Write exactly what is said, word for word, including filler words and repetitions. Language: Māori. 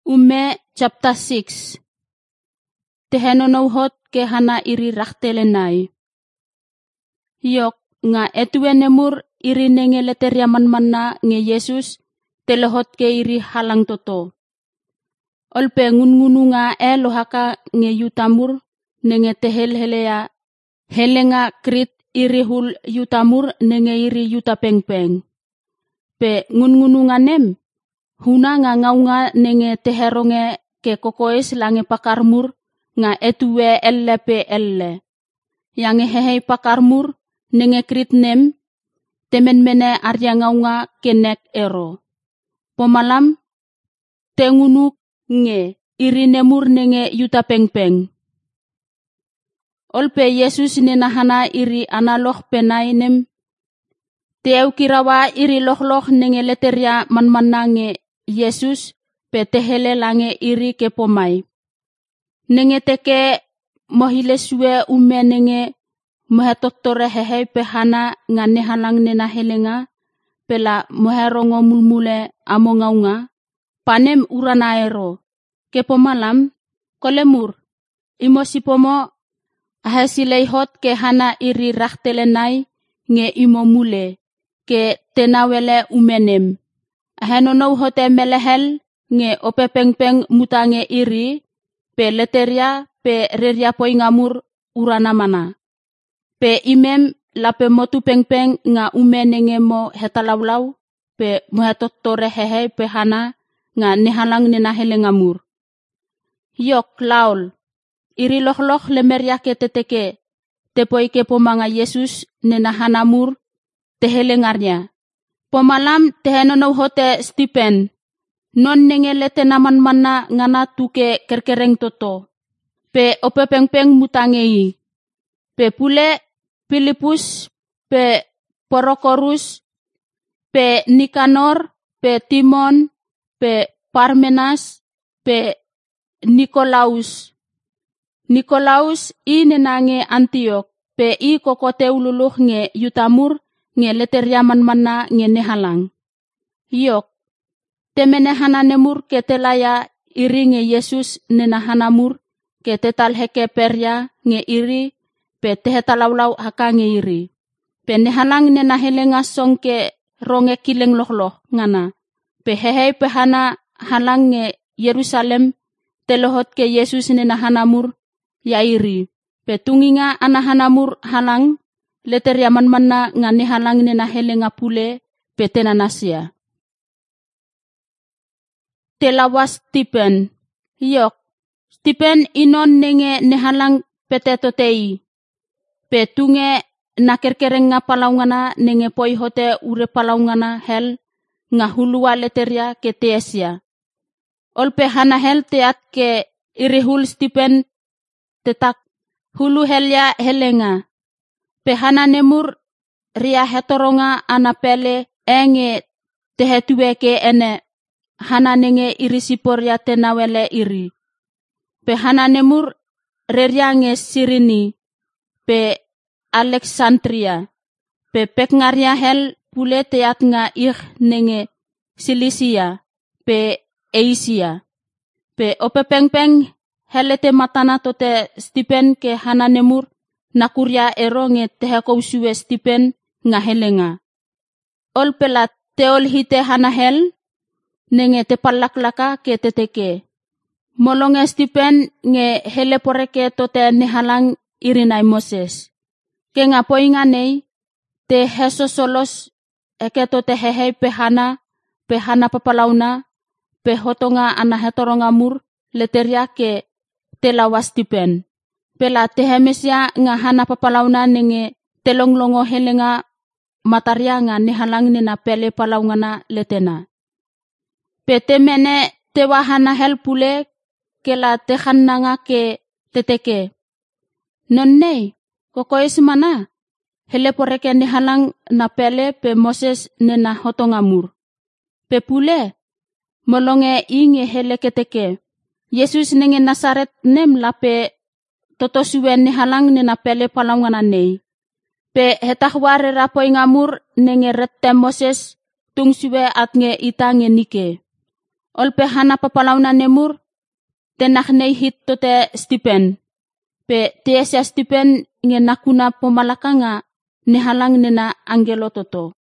Ume chapter six. Tehenonauhot ke hana iri raktelenai. Yok nga etue nemur iri nenge leteriaman manna nge Yesus telehot ke iri halang toto. Olpe ngun-ngunu nga e lohaka nge yutamur nenge tehel helea helenga krit iri hul yutamur nenge iri yuta peng-peng. Pe ngun-ngunu nga nem huna nga ngaunga nenge teheronge ke kokois lange pakarmur nga etue elle pe elle. Yang hehei pakarmur nenge krit nem temen mene arya ngaunga kenek ero. Pomalam tengunuk nge iri nemur nenge yuta peng-peng. Olpe Yesus nenahana iri analoh penai nem teu kirawa iri loh-loh nenge leteria man-manna nge Yesus petehele lange iri ke pomai. Nenge teke mohilesue ume nenge mohetotore hehei pehana nga nehalang nena helenga pela moherongo mulmule amo ngaunga panem urana ero. Ke pomalam kolemur imo sipomo ahesileihot ke hana iri raktelenai nge imo mule ke tenawele umenem. Ahenonou hote melehel nge ope peng-peng mutange iri pe leteria pe reria poi ngamur urana mana. Pe imem lape motu peng-peng nga ume nenge mo hetalaulau pe mohetotore hehei pe hana nga nehalang nena hele ngamur. Yok laul iri loh-loh lemeria ke teteke tepoi ke pomanga Yesus nena hanamur tehele ngarnya. Pomalam tehenonou hote Stephen non nenge lete naman mana ngana tuke kerkereng toto. Pe ope peng-peng mutangei. Pe pule Filipus, pe Porokorus, pe Nikanor, pe Timon, pe Parmenas, pe Nikolaus. Nikolaus i nenange Antiok, pe i kokote ululuh nge yutamur nge leteriaman mana nge nehalang. Yok, temene hana nemur ke telaya iri nge Yesus nena hanamur ke tetal heke perya nge iri pe tehetalaulau haka nge iri. Pe nehalang nena helenga song ke ronge kileng lohloh ngana. Pe hehei pe hana halang nge Yerusalem telohot ke Yesus nena hanamur ya iri. Pe tunginga ana hanamur halang leteriaman mana nga nehalang nena helenga pule pe tenanasia. Telawas Stephen. Yok, Stephen inon nenge nehalang petetotei. Pe tunge nakerkereng nga palaungana nenge poi hote ure palaungana hel nga hulua leteria ke teesia. Olpe hana hel teat ke irihul Stephen tetak hulu helya helenga. Pe hana nemur ria hetoronga anapele enge tehetue ke ene hana nenge iri sipor ya tenawele iri. Pe hana nemur reria nge Sirini, pe Alexandria, pe pekngaria hel pule teat nga ih nenge Silisia, pe Asia. Pe ope peng-peng helete matana tote Stephen ke hana nemur nakuria ero nge tehekou suwe Stephen nga helenga. Ol pelat teol hite hana hel nenge tepalaklaka ke teteke. Molonge Stephen nge hele poreke tote nehalang irinai Moses. Ke nga poinga nei te hesosolos eke tote hehei pehana pehana papalauna pehotonga ana hetoronga mur leteria ke telawas Stephen. Pela tehemesia nga hana papalauna nenge telonglongo helenga mataria nga nehalang nena pele palaungana letena. Petemene tewahana hel pule ke la tehananga ke teteke. Non nei, kokois mana? Hele poreke nehalang na pele pe Moses nena hotongamur. Pe pule, molonge inge hele keteke. Yesus nenge Nasaret nem lape totosue nehalang nena pele palaungana nei. Pe hetahware rapoi ngamur nenge rette Moses tung suwe at nge ita nge nike. Olpe hana papalauna nemur tenak nei hit tote Stephen. Pe tiesya Stephen nge nakuna pomalakanga ni halang nena angelo toto.